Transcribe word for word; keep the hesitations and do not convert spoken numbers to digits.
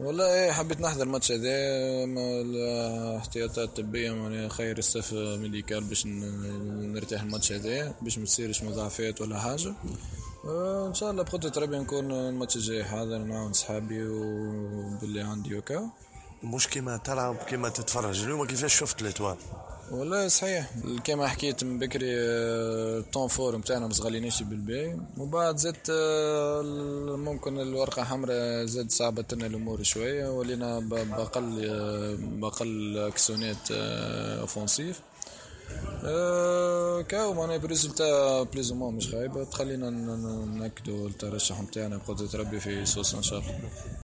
والله إيه، حبيت نحضر الماتش هذا مع الاحتياطات الطبية، معناها خير الستاف ميديكال باش ن- نرتاح الماتش هذا باش ما تصيرش مضاعفات ولا حاجة. آه، ان شاء الله بقدرة ربي نكون الماتش الجاي حاضر نعاون صحابي وباللي عندي وكا. مش كيما تلعب كيما تتفرج اليوم، كيفاش شفت الاتوال؟ والله صحيح كما حكيت من بكري، آه، الطون فور متاعنا مصغلينيش بالباهي، وبعد زدت آه، ممكن الورقة حمراء زاد صعبت لنا الأمور شوية، ولينا ب- بقل آه، بقل أكسونات أوفونسيف. أه كاو معناها بريزلتا بليزومون مش خايبة، تخلينا ن- ن- نأكدوا الترشح متاعنا بقدرة ربي في سوسة إن شاء الله.